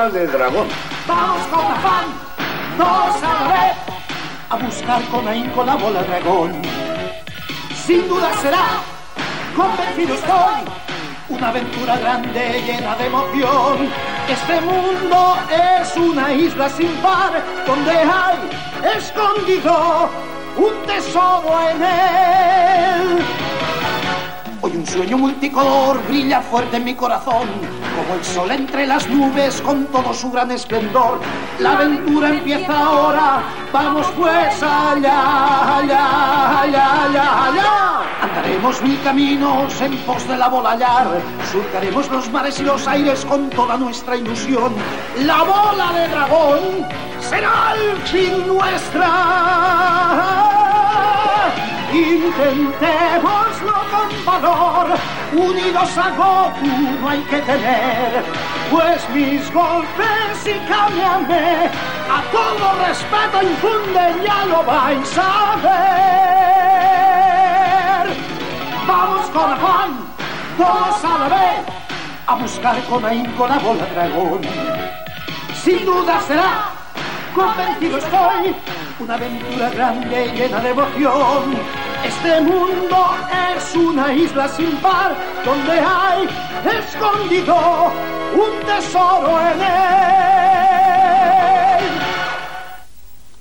bola de dragón. Vamos con afán, todos a la vez, a buscar con ahínco la bola dragón. Sin duda será, convencido estoy, una aventura grande llena de emoción. Este mundo es una isla sin par, donde hay escondido un tesoro en él. Hoy un sueño multicolor brilla fuerte en mi corazón, como el sol entre las nubes con todo su gran esplendor. La aventura empieza ahora, vamos pues allá, allá, allá, allá, allá. Andaremos 1000 caminos en pos de la bola hallar, surcaremos los mares y los aires con toda nuestra ilusión. La bola de dragón será al fin nuestra. Intentémoslo con valor, unidos a Goku no hay que temer, pues mis golpes y cámbiame a todo respeto infunden, ya lo vais a ver. Vamos con afán, todos a la vez, a buscar con ahínco la bola dragón. Sin duda será, convencido estoy, una aventura grande llena de emoción. Este mundo es una isla sin par, donde hay escondido un tesoro en él.